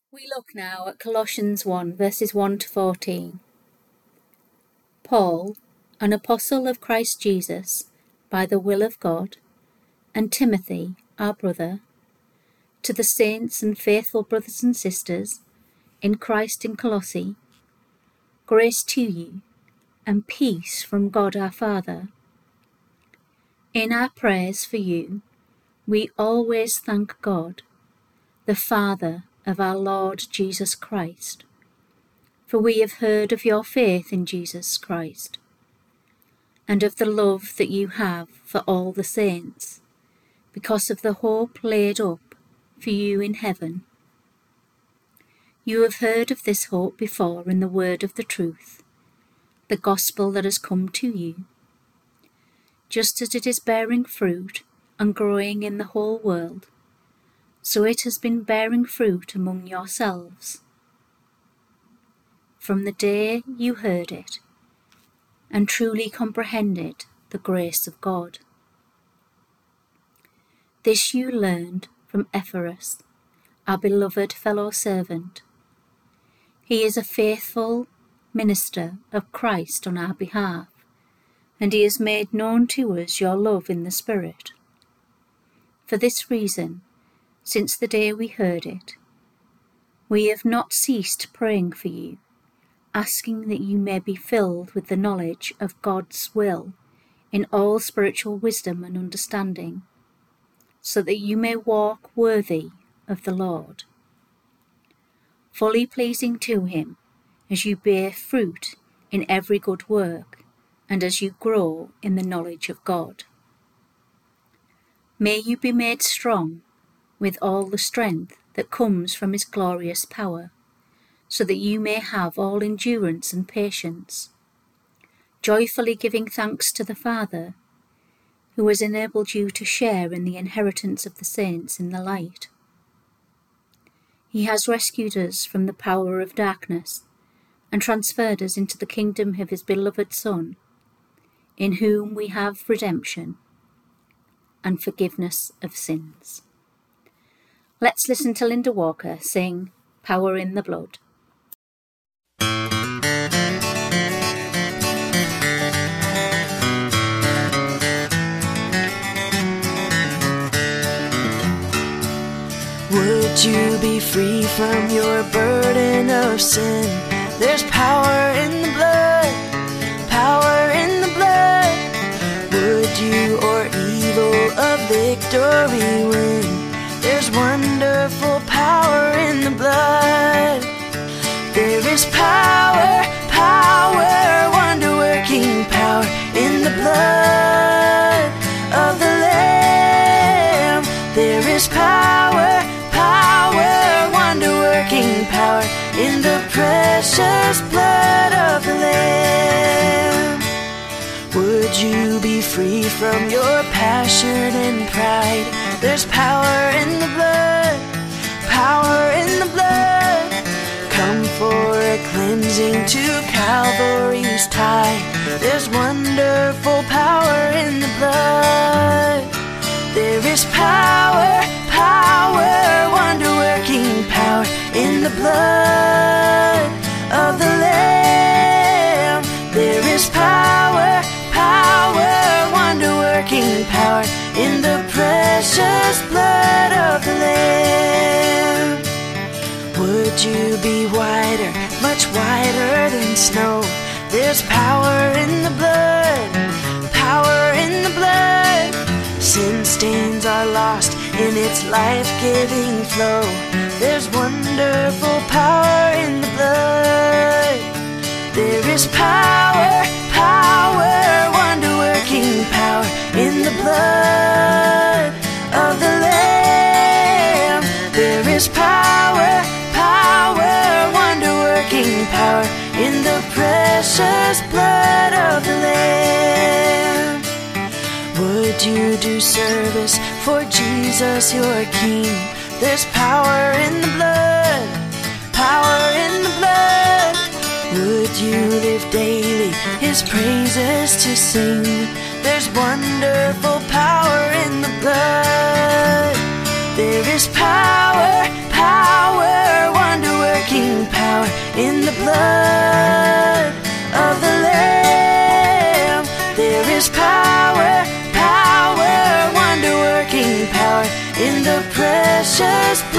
We look now at Colossians 1 verses 1 to 14. Paul, an apostle of Christ Jesus, by the will of God, and Timothy, our brother, to the saints and faithful brothers and sisters in Christ in Colossae, grace to you, and peace from God our Father. In our prayers for you, we always thank God, the Father of our Lord Jesus Christ, for we have heard of your faith in Jesus Christ, and of the love that you have for all the saints, because of the hope laid up for you in heaven. You have heard of this hope before in the word of the truth, the gospel that has come to you. Just as it is bearing fruit and growing in the whole world, so it has been bearing fruit among yourselves. From the day you heard it, and truly comprehended the grace of God. This you learned from Epaphras, our beloved fellow servant. He is a faithful minister of Christ on our behalf, and he has made known to us your love in the Spirit. For this reason, since the day we heard it, we have not ceased praying for you, asking that you may be filled with the knowledge of God's will in all spiritual wisdom and understanding, so that you may walk worthy of the Lord, fully pleasing to him as you bear fruit in every good work and as you grow in the knowledge of God. May you be made strong with all the strength that comes from his glorious power, so that you may have all endurance and patience, joyfully giving thanks to the Father, who has enabled you to share in the inheritance of the saints in the light. He has rescued us from the power of darkness and transferred us into the kingdom of his beloved Son, in whom we have redemption and forgiveness of sins. Let's listen to Linda Walker sing Power in the Blood. Would you be free from your burden of sin? There's power in the blood, power in the blood. Would you or evil a victory win? There's wonderful power in the blood. There is power, power, wonder-working power in the blood of the Lamb. There is power, power, wonder-working power in the precious blood of the Lamb. Would you be free from your passion and pride? There's power in the blood, power in the blood. Come for a cleansing to Calvary's tide. There's wonderful power in the blood. There is power, power, wonder-working power in the blood of the Lamb. There is power, power, wonder-working power in the precious blood of the Lamb. Would you be whiter, much whiter than snow? There's power in the blood, power in the blood. Sin stains are lost in its life-giving flow. There's wonderful power in the blood. There is power, power, wonder-working power in the blood of the Lamb. There is power, power, wonder-working power in the precious blood of the Lamb. Would you do service for Jesus your King? There's power in the blood, power in the blood. Would you live daily his praises to sing? There's wonderful power in the blood. There is power, power, wonder in the blood of the Lamb. There is power, power, wonder-working power in the precious